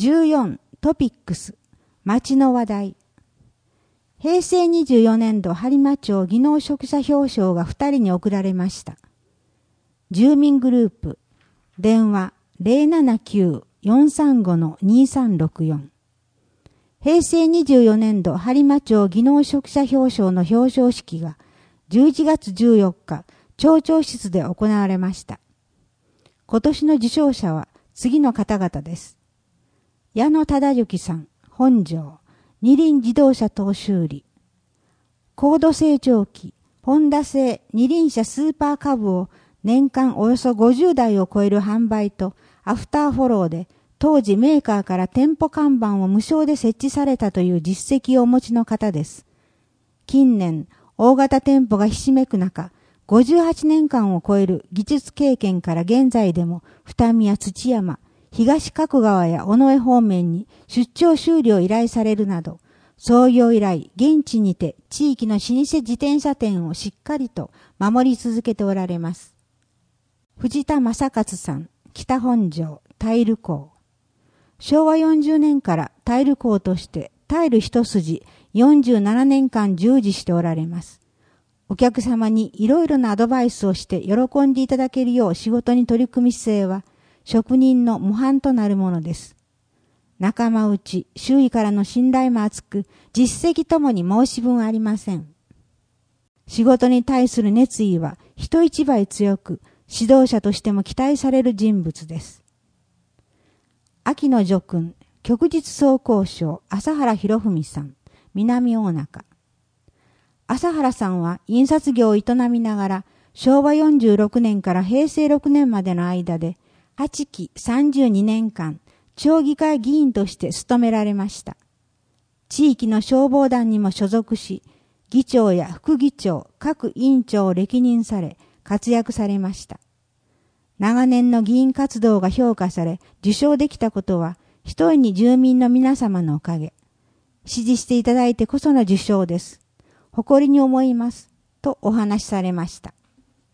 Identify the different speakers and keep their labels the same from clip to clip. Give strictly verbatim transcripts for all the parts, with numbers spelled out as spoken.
Speaker 1: じゅうよんトピックス町の話題。へいせいにじゅうよねんど播磨町技能職者表彰がふたりに贈られました。住民グループ電話 ゼロななきゅう よんさんご にさんろくよん。へいせいにじゅうよねんど播磨町技能職者表彰の表彰式がじゅういちがつじゅうよっか町長室で行われました。今年の受賞者は次の方々です。矢野忠之さん、本庄、二輪自動車等修理。高度成長期、ホンダ製二輪車スーパーカブを年間およそごじゅうだいを超える販売とアフターフォローで当時メーカーから店舗看板を無償で設置されたという実績をお持ちの方です。近年、大型店舗がひしめく中、ごじゅうはちねんかんを超える技術経験から現在でも二見や土山、東角川や尾上方面に出張修理を依頼されるなど、創業以来現地にて地域の老舗自転車店をしっかりと守り続けておられます。藤田正勝さん、北本庄、タイル工。しょうわよんじゅうねんからタイル工としてタイル一筋よんじゅうななねんかん従事しておられます。お客様にいろいろなアドバイスをして喜んでいただけるよう仕事に取り組み姿勢は職人の模範となるものです。仲間内、周囲からの信頼も厚く、実績ともに申し分ありません。仕事に対する熱意は人一倍強く、指導者としても期待される人物です。秋野助君、旭日総工商、朝原博文さん、南大中。朝原さんは印刷業を営みながら、しょうわよんじゅうろくねんからへいせいろくねんまでの間で、はちきさんじゅうにねんかん、町議会議員として務められました。地域の消防団にも所属し、議長や副議長、各委員長を歴任され、活躍されました。長年の議員活動が評価され、受賞できたことは、ひとえに住民の皆様のおかげ。支持していただいてこその受賞です。誇りに思います。とお話しされました。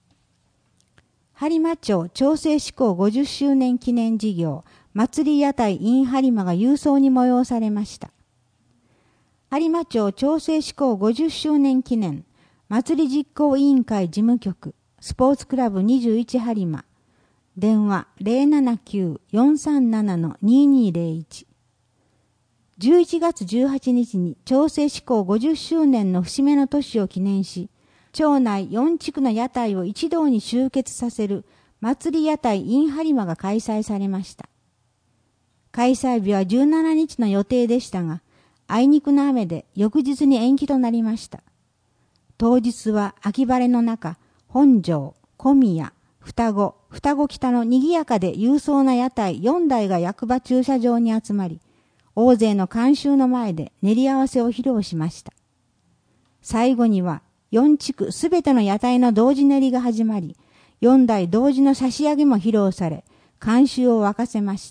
Speaker 1: 播磨町町制施行ごじゅっしゅうねん記念事業、祭り屋台 in 播磨が勇壮に催されました。播磨町町制施行ごじゅっしゅうねん記念、祭り実行委員会事務局、スポーツクラブにじゅういち播磨、電話 ゼロななきゅう よんさんなな ににゼロいち。じゅういちがつじゅうはちにちに町制施行ごじゅっしゅうねんの節目の年を記念し、町内よんちくの屋台を一堂に集結させる祭り屋台 in 播磨が開催されました。開催日はじゅうしちにちの予定でしたが、あいにくの雨で翌日に延期となりました。当日は秋晴れの中、本庄、小宮、双子、双子北の賑やかで勇壮な屋台よんだいが役場駐車場に集まり、大勢の観衆の前で練り合わせを披露しました。最後にはよんちくすべての屋台の同時練りが始まり、よんだい同時の差し上げも披露され、観衆を沸かせました。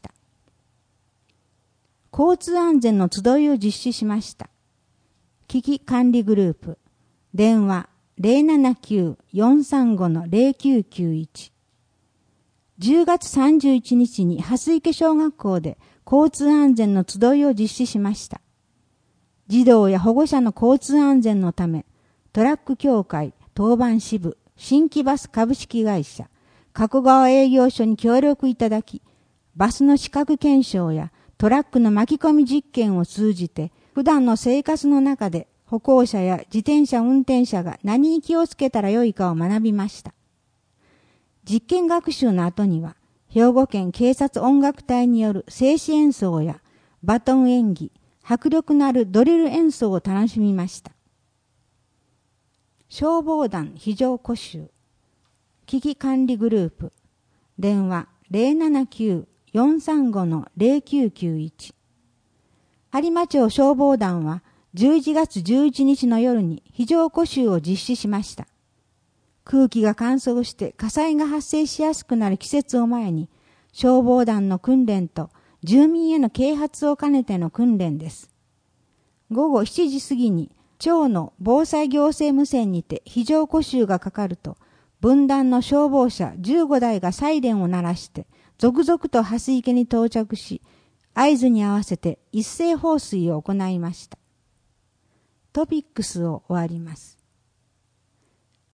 Speaker 1: 交通安全の集いを実施しました。危機管理グループ、電話 ゼロななきゅう よんさんご ゼロきゅうきゅういち。じゅうがつさんじゅういちにちに蓮池小学校で交通安全の集いを実施しました。児童や保護者の交通安全のため、トラック協会、当番支部、新規バス株式会社、加古川営業所に協力いただき、バスの資格検証やトラックの巻き込み実験を通じて、普段の生活の中で歩行者や自転車運転者が何に気をつけたらよいかを学びました。実験学習の後には、兵庫県警察音楽隊による静止演奏やバトン演技、迫力のあるドリル演奏を楽しみました。消防団非常講習、危機管理グループ、電話 ゼロななきゅう よんさんご ゼロきゅうきゅういち。播磨町消防団はじゅういちがつじゅういちにちの夜に非常講習を実施しました。空気が乾燥して火災が発生しやすくなる季節を前に、消防団の訓練と住民への啓発を兼ねての訓練です。ごごしちじ過ぎに町の防災行政無線にて非常講習がかかると、分団の消防車じゅうごだいがサイレンを鳴らして、続々と蓮池に到着し、 合図に合わせて一斉放水を行いました。トピックスを終わります。